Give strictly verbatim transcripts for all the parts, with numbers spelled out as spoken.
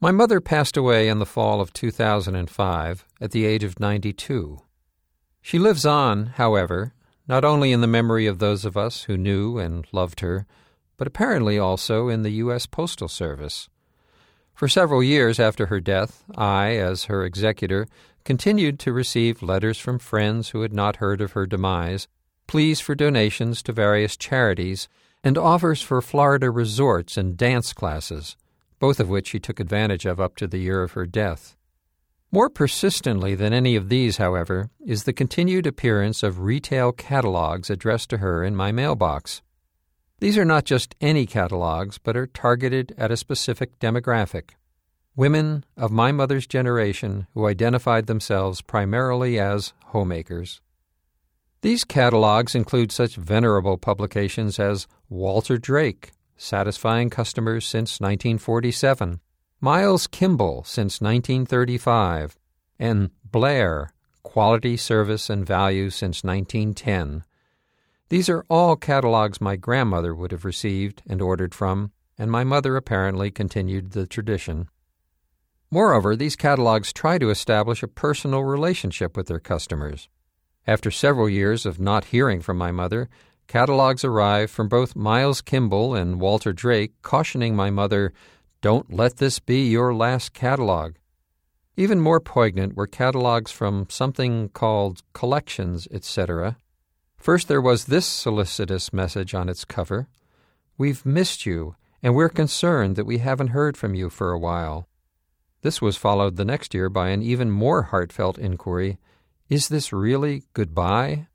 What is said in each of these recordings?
My mother passed away in the fall of two thousand five at the age of ninety-two. She lives on, however, not only in the memory of those of us who knew and loved her, but apparently also in the U S Postal Service. For several years after her death, I, as her executor, continued to receive letters from friends who had not heard of her demise, pleas for donations to various charities, and offers for Florida resorts and dance classes, both of which she took advantage of up to the year of her death. More persistently than any of these, however, is the continued appearance of retail catalogs addressed to her in my mailbox. These are not just any catalogs, but are targeted at a specific demographic: women of my mother's generation who identified themselves primarily as homemakers. These catalogs include such venerable publications as Walter Drake, satisfying customers since nineteen forty-seven, Miles Kimball since nineteen thirty-five, and Blair, quality, service, and value since nineteen ten. These are all catalogs my grandmother would have received and ordered from, and my mother apparently continued the tradition. Moreover, these catalogs try to establish a personal relationship with their customers. After several years of not hearing from my mother, catalogs arrived from both Miles Kimball and Walter Drake cautioning my mother, "Don't let this be your last catalog." Even more poignant were catalogs from something called Collections, et cetera. First there was this solicitous message on its cover: "We've missed you, and we're concerned that we haven't heard from you for a while." This was followed the next year by an even more heartfelt inquiry: "Is this really goodbye?"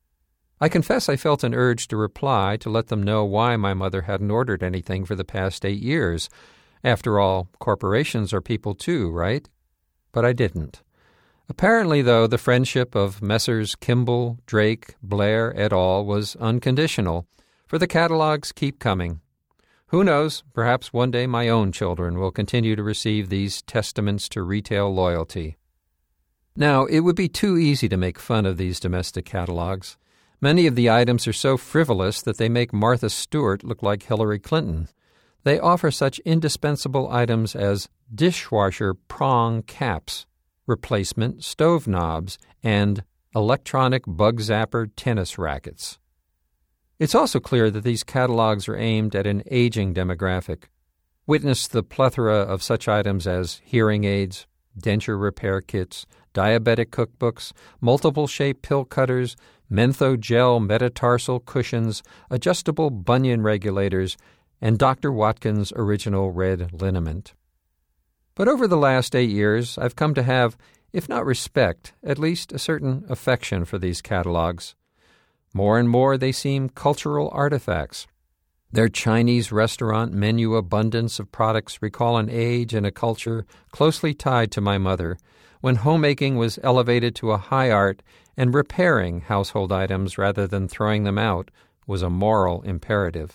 I confess I felt an urge to reply to let them know why my mother hadn't ordered anything for the past eight years. After all, corporations are people too, right? But I didn't. Apparently, though, the friendship of Messrs. Kimball, Drake, Blair, et al. Was unconditional, for the catalogs keep coming. Who knows, perhaps one day my own children will continue to receive these testaments to retail loyalty. Now, it would be too easy to make fun of these domestic catalogs. Many of the items are so frivolous that they make Martha Stewart look like Hillary Clinton. They offer such indispensable items as dishwasher prong caps, replacement stove knobs, and electronic bug zapper tennis rackets. It's also clear that these catalogs are aimed at an aging demographic. Witness the plethora of such items as hearing aids, denture repair kits, diabetic cookbooks, multiple-shape pill cutters, mentho gel metatarsal cushions, adjustable bunion regulators, and Doctor Watkins' original red liniment. But over the last eight years, I've come to have, if not respect, at least a certain affection for these catalogs. More and more they seem cultural artifacts. Their Chinese restaurant menu abundance of products recall an age and a culture closely tied to my mother, when homemaking was elevated to a high art and repairing household items rather than throwing them out was a moral imperative.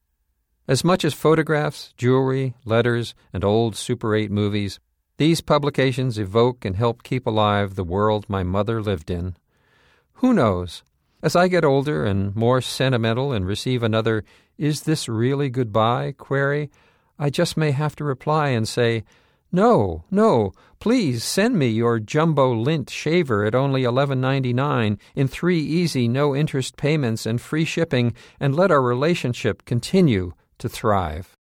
As much as photographs, jewelry, letters, and old Super eight movies, these publications evoke and help keep alive the world my mother lived in. Who knows? As I get older and more sentimental and receive another "Is this really goodbye?" query, I just may have to reply and say, "No, no, please send me your jumbo lint shaver at only eleven ninety-nine in three easy no-interest payments and free shipping, and let our relationship continue to thrive."